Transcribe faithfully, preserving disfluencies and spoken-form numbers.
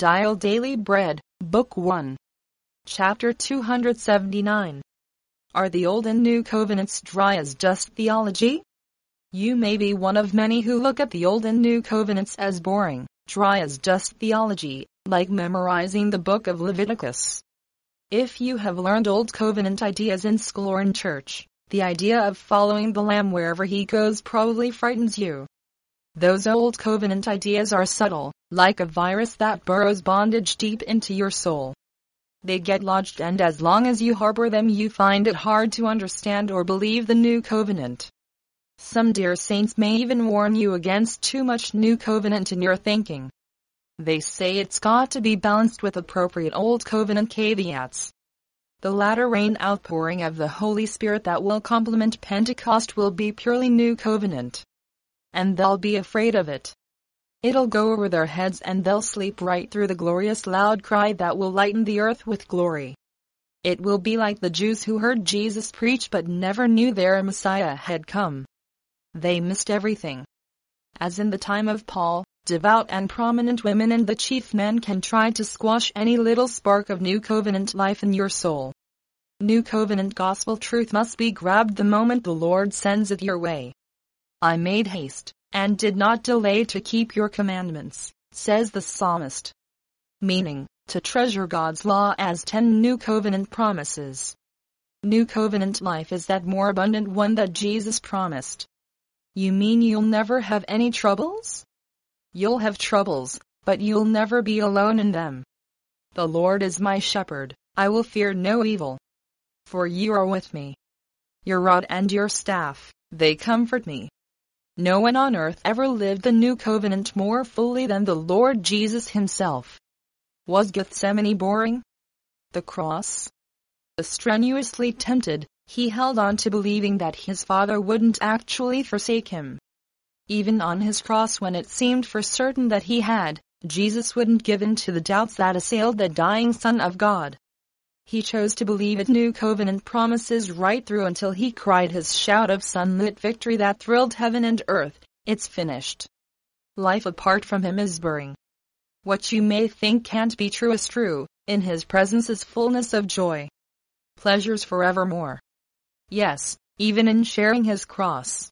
Dial Daily Bread, Book one. Chapter two hundred seventy-nine. Are the Old and New Covenants dry as dust theology? You may be one of many who look at the Old and New Covenants as boring, dry as dust theology, like memorizing the book of Leviticus. If you have learned Old Covenant ideas in school or in church, the idea of following the Lamb wherever he goes probably frightens you. Those Old Covenant ideas are subtle, like a virus that burrows bondage deep into your soul. They get lodged, and as long as you harbor them, you find it hard to understand or believe the New Covenant. Some dear saints may even warn you against too much New Covenant in your thinking. They say it's got to be balanced with appropriate Old Covenant caveats. The latter rain outpouring of the Holy Spirit that will complement Pentecost will be purely New Covenant. And they'll be afraid of it. It'll go over their heads, and they'll sleep right through the glorious loud cry that will lighten the earth with glory. It will be like the Jews who heard Jesus preach but never knew their Messiah had come. They missed everything. As in the time of Paul, devout and prominent women and the chief men can try to squash any little spark of New Covenant life in your soul. New Covenant gospel truth must be grabbed the moment the Lord sends it your way. I made haste, and did not delay to keep your commandments, says the psalmist. Meaning, to treasure God's law as ten New Covenant promises. New Covenant life is that more abundant one that Jesus promised. You mean you'll never have any troubles? You'll have troubles, but you'll never be alone in them. The Lord is my shepherd, I will fear no evil. For you are with me. Your rod and your staff, they comfort me. No one on earth ever lived the New Covenant more fully than the Lord Jesus himself. Was Gethsemane boring? The cross? Strenuously tempted, he held on to believing that his Father wouldn't actually forsake him. Even on his cross, when it seemed for certain that he had, Jesus wouldn't give in to the doubts that assailed the dying Son of God. He chose to believe it New Covenant promises right through until he cried his shout of sunlit victory that thrilled heaven and earth, "It's finished." Life apart from him is boring. What you may think can't be true is true. In his presence is fullness of joy. Pleasures forevermore. Yes, even in sharing his cross,